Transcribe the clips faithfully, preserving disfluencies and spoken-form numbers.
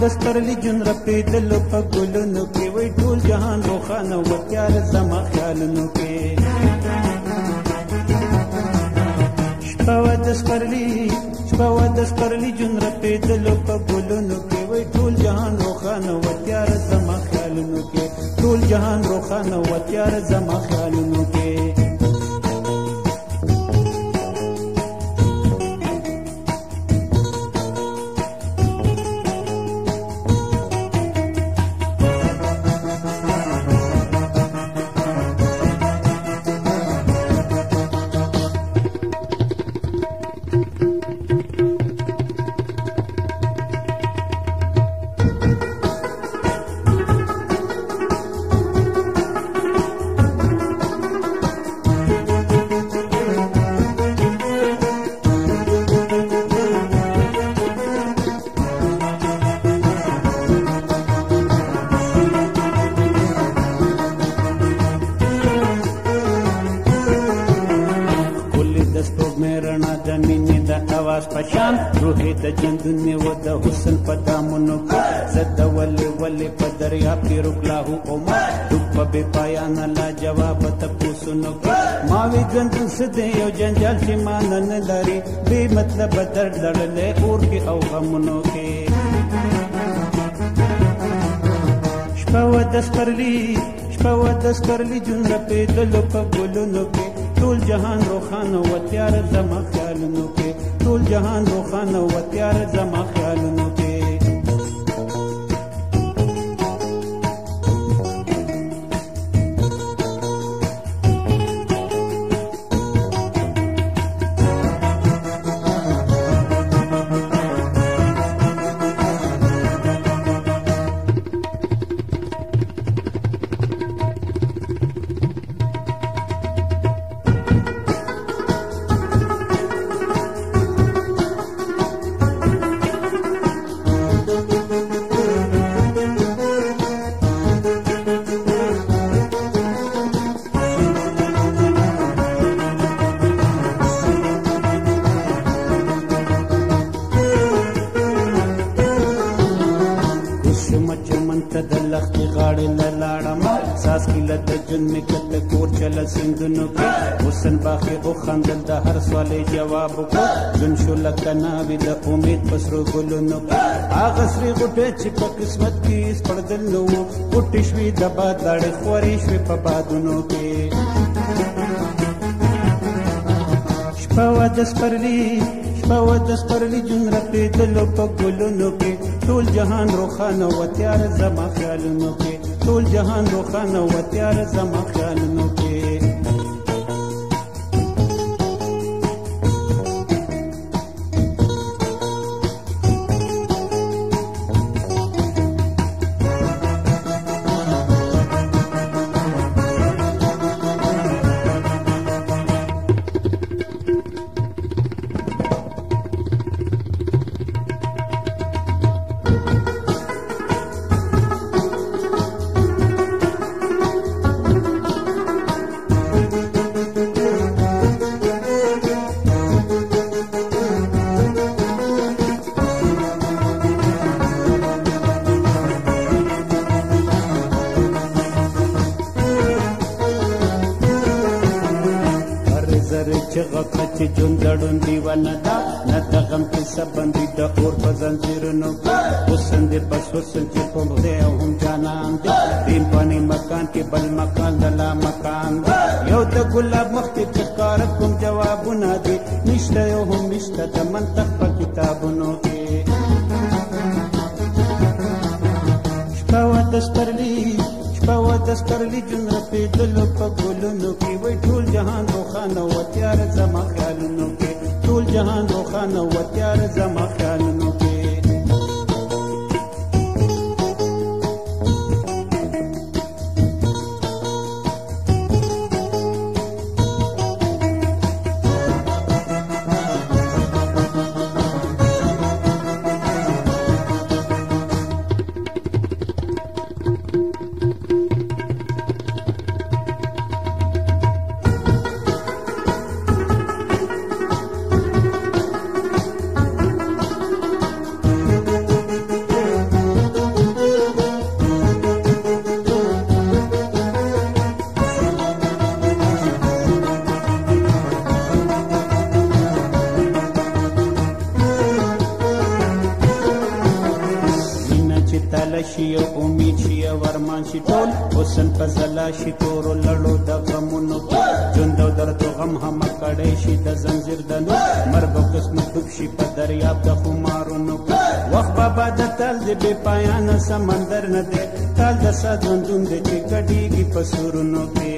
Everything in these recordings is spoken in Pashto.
دسترلی جون رپیدلو په ګلونو کې وای ټول جهان روښانه و تیار زما خیالونو کې شپه و دسترلی شپه و دسترلی جون رپیدلو په ګلونو کې وای ټول جهان روښانه و تیار زما خیالونو کې ټول جهان روښانه و تیار زما خیالونو کې پشان روحي د جندون می و د حسن په دامونو کې زد ولې ولې په دریاب کې رکلاهو عمر ډوب به پایان لا جواب تپوسونو کې ما وی ژوند څه دی یو جنجال چې ما نن لري بې مطلب در لړلې اور کې او غمونو کې شپه و د سپرلی شپه و د سپرلی جون رپېدلو په ګلونو کې ټول جهان روښانه و تیار زما خیالونو کې ټول جهان روښانه و تیار زما خیالونو کې د لختې غاړې له لاړم ساس کې له د جون مې کته کور چله سیندونو کې حسن باغې وخندل د هر سوالې جواب وکړ ژوند شو لکه ناوې د امید په سرو ګلونو کې هغه سرې غوټې چې په قسمت کې سپړدل نه وو غوټې شوې د باد لاړې خورې شوې په بادونو کې شپه وه د سپرلي شپه وه د سپرلي جون رپېدلو په ګلونو کې ټول جهان روښانه و تیار زما خیالونو کې ټول جهان روښانه و تیار زما خیالونو کې چغه کچ جون دړون دیوانه دا نه د غم کیسه بندي د اور په زنجیرونو حسن دې بس حسن چې په مده هم جانان دې دین پانی مکان کې بل مکان دلا مکان یو د ګلاب مخ کې چکار کوم جوابونه دي نشته یو هم نشته د منطق په کتابونو کې شپه و د سپرلي شپه و د سپرلي جون رپېدلو په ګلونو کې وای ټول جهان روښانه و تیار زما خیالونو کې ټول جهان روښانه و تیار زما خیالونو کې ټول حسن په ځلا شي تورو لړو د غمونو کې ژوند او درد او غم هم کړی شي د زنځیر د نور مرګ او قسمت ډوب شي په دریاب د خمارونو کې وخت بابا د تل د بې پایانه سمندر نه دی تال د ساه ژوندون دی چې ګډېږي په سورونو کې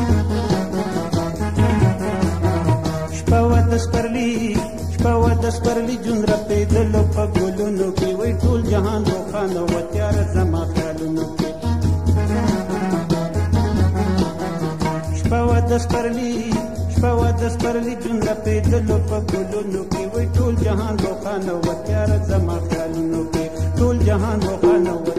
شپه وه د سپرلي شپه وه د سپرلي جون رپېدلو په ګلونو کې وایي ټول جهان روښانه وه تیاره زما خیالونو کې شپه وه د سپرلي شپه وه د سپرلي جون رپېدلو په ګلونو کې وایي ټول جهان روښانه وه تیاره زما خیالونو کې ټول جهان روښانه وه